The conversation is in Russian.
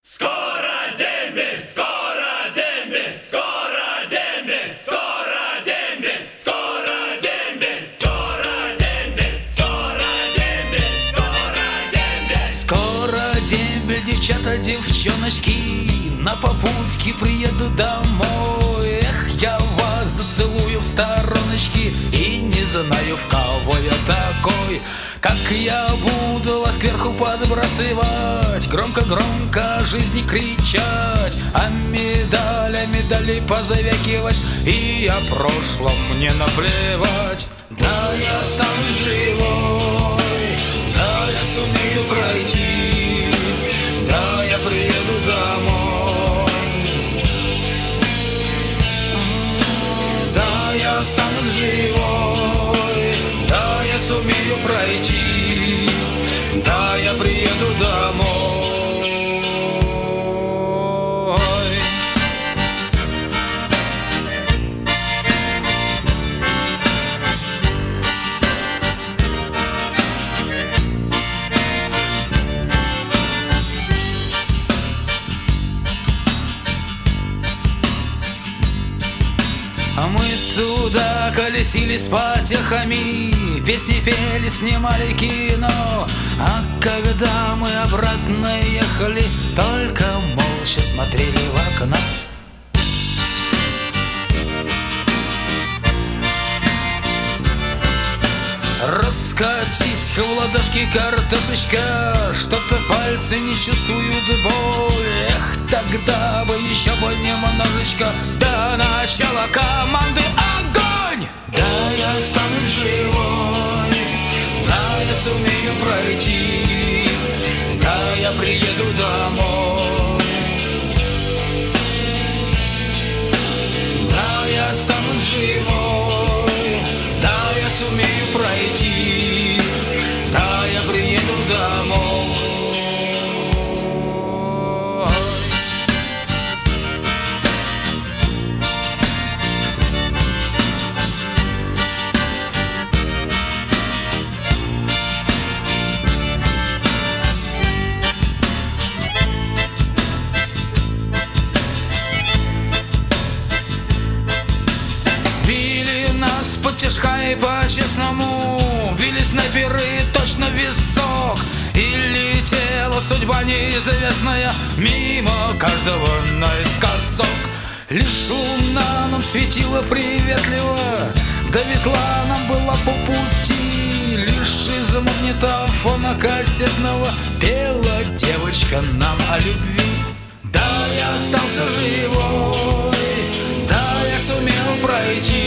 Скоро дембель, скоро дембель, скоро дембель, скоро дембель, скоро дембель, скоро дембель, скоро дембель, скоро дембель. Скоро дембель, девчата, девчоночки, на попутке приеду домой. Эх, я вас зацелую в стороночки и не знаю, в кого я такой. Как я буду вас кверху подбрасывать, громко-громко жизни кричать, а медали позавякивать, и о прошлом мне наплевать. Да, я останусь живой, да, я сумею пройти, да, я приеду домой. Да, я останусь живой, да, я сумею пройти, да, я приеду домой. А мы туда колесили с потехами, песни пели, снимали кино. А когда мы обратно ехали, только молча смотрели в окно. Раскатись в ладошки, картошечка, что-то пальцы не чувствуют боль. Эх, тогда бы еще бы немножечко до начала команды огонь. Да, я останусь живой, да, я сумею пройти, да, я приеду домой. Да, я останусь живой, да, я сумею пройти, да, я приеду домой. Потяжка и по-честному били снайперы точно в висок, и летела судьба неизвестная мимо каждого наискосок. Лишь луна нам светила приветливо, да ветла нам была по пути. Лишь из магнитофона кассетного пела девочка нам о любви. Да, я остался живой, да, я сумел пройти,